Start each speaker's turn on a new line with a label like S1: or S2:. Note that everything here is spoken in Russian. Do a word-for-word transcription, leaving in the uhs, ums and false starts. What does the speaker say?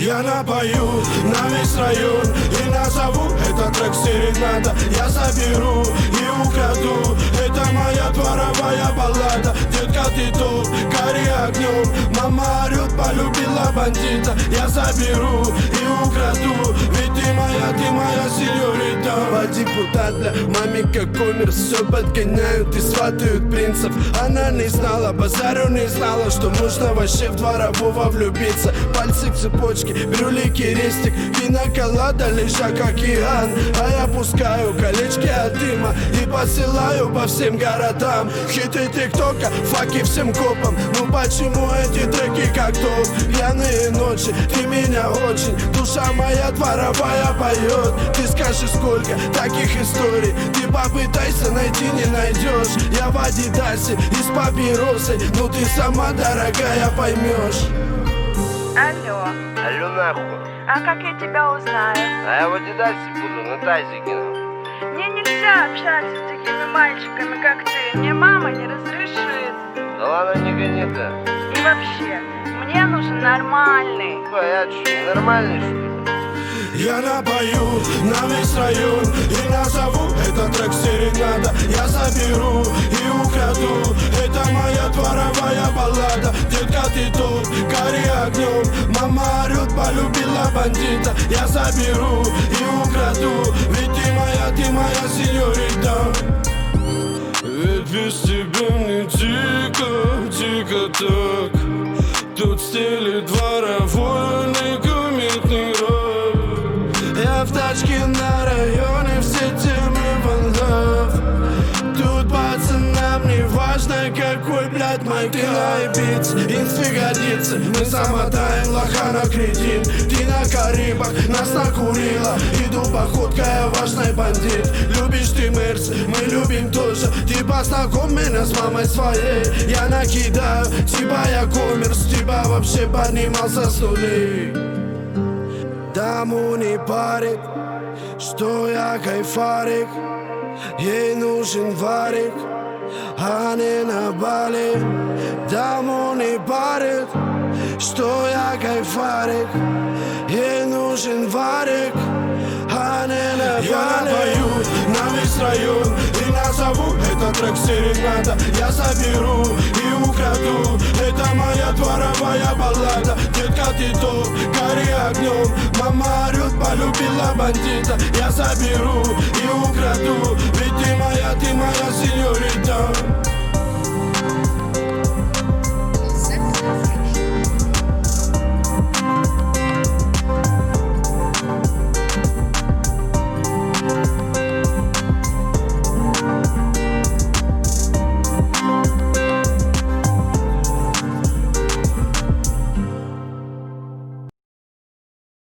S1: Я напою на весь район и назову этот трек серенада. Я заберу и украду, это моя дворовая баллада. Детка, ты топ, гори огнем. Мама орет, полюбила бандита. Я заберу и украду, ведь ты моя, ты моя сеньорита. По депутат, бля, маме как коммерс. Все подгоняют и сватают принцев. Она не знала, базарю не знала, что нужно вообще в дворового влюбиться. Пальцы к цепочке, брюлики, рестик, пинаколада, лежа как океан. А я пускаю колечки от дыма и посылаю по всем городам. Хиты тиктока, факи всем копам. Ну почему эти треки как топ? Пьяные ночи, ты меня очень. Душа моя дворовая поет. Ты скажи, сколько таких историй ты попытайся найти, не найдешь. Я в Адидасе и с папиросой, ну ты сама, дорогая, поймешь.
S2: Алло.
S3: Алло, нахуй.
S2: А как я тебя узнаю?
S3: А я в Адидасе буду на тазике.
S2: Мне нельзя общаться с такими мальчиками, как ты. Мне мама не разрешит.
S3: Да ладно, не гони ты.
S2: И вообще, мне нужен нормальный.
S3: А я что, ненормальный, что ли?
S1: Я напою на весь район и назову этот трек серенада. Я заберу и украду, это моя дворовая баллада. Детка, ты топ, гори огнем. Мама орет, полюбила бандита. Я заберу и украду, ведь ты моя, ты моя сеньорита. Ведь без тебя мне тихо, тихо так. Тут стелит дворовой некомментный рок. Я в тачке на районе, все темы в love. Тут пацанам не важно, какой, блядь, мой ты наебиться, инсты годится. Мы замотаем лоха на кредит. Ты на Карибах, нас накурила. Иду походка, я важный бандит. Любишь ты мерс, мы любим тоже. Ты познакомь меня с мамой своей. Я накидаю, типа я коммерс. Тебя вообще поднимался с нулей. Даму не парит, что я кайфарик. Ей нужен варик, а не на Бали. Даму не парит, что я кайфарик. Ей нужен варик, а не на Бали. Я напою на весь район и назову этот трек серенада. Я заберу и украду, это моя дворовая баллада. Детка, ты топ, гори огнем. Мама орет, полюбила бандита. Я заберу и украду,